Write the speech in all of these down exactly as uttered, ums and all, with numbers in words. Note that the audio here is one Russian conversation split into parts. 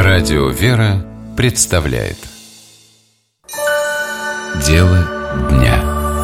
Радио «Вера» представляет Дело дня.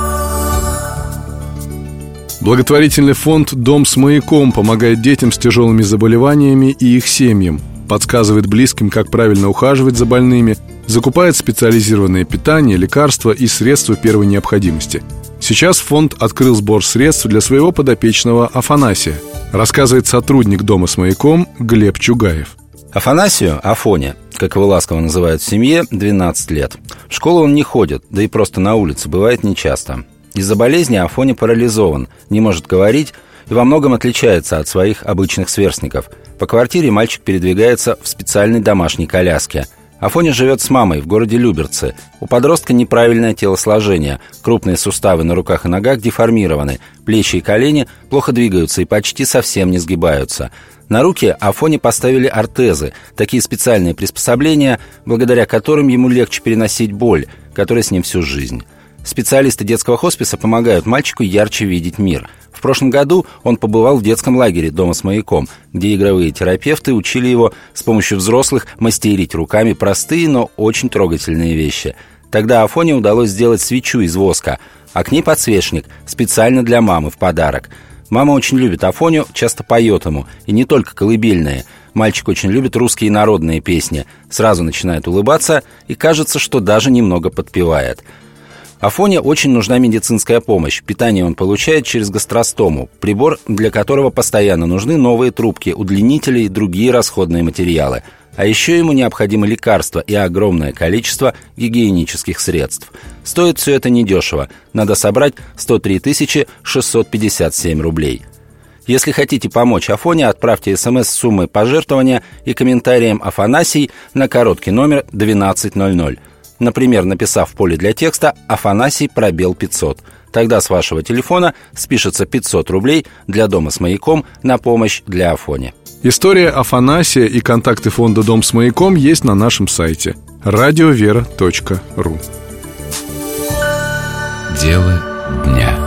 Благотворительный фонд «Дом с маяком» помогает детям с тяжелыми заболеваниями и их семьям, подсказывает близким, как правильно ухаживать за больными, закупает специализированное питание, лекарства и средства первой необходимости. Сейчас фонд открыл сбор средств для своего подопечного Афанасия, рассказывает сотрудник «Дома с маяком» Глеб Чугаев. Афанасию, Афоне, как его ласково называют в семье, двенадцать лет. В школу он не ходит, да и просто на улице бывает нечасто. Из-за болезни Афоня парализован, не может говорить и во многом отличается от своих обычных сверстников. По квартире мальчик передвигается в специальной домашней коляске. Афоня живет с мамой в городе Люберцы. У подростка неправильное телосложение. Крупные суставы на руках и ногах деформированы. Плечи и колени плохо двигаются и почти совсем не сгибаются. На руки Афоне поставили ортезы, такие специальные приспособления, благодаря которым ему легче переносить боль, которая с ним всю жизнь. Специалисты детского хосписа помогают мальчику ярче видеть мир. В прошлом году он побывал в детском лагере «Дома с маяком», где игровые терапевты учили его с помощью взрослых мастерить руками простые, но очень трогательные вещи. Тогда Афоне удалось сделать свечу из воска, а к ней подсвечник специально для мамы в подарок. Мама очень любит Афоню, часто поет ему, и не только колыбельные. Мальчик очень любит русские народные песни, сразу начинает улыбаться и кажется, что даже немного подпевает. Афоне очень нужна медицинская помощь. Питание он получает через гастростому, прибор, для которого постоянно нужны новые трубки, удлинители и другие расходные материалы. А еще ему необходимы лекарства и огромное количество гигиенических средств. Стоит все это недешево. Надо собрать сто три тысячи шестьсот пятьдесят семь рублей. Если хотите помочь Афоне, отправьте смс с суммой пожертвования и комментарием «Афанасий» на короткий номер двенадцать ноль ноль. Например, написав в поле для текста «Афанасий пробел пятьсот». Тогда с вашего телефона спишется пятьсот рублей для «Дома с маяком» на помощь для Афони. История Афанасия и контакты фонда «Дом с маяком» есть на нашем сайте радиовера точка ру. Дело дня.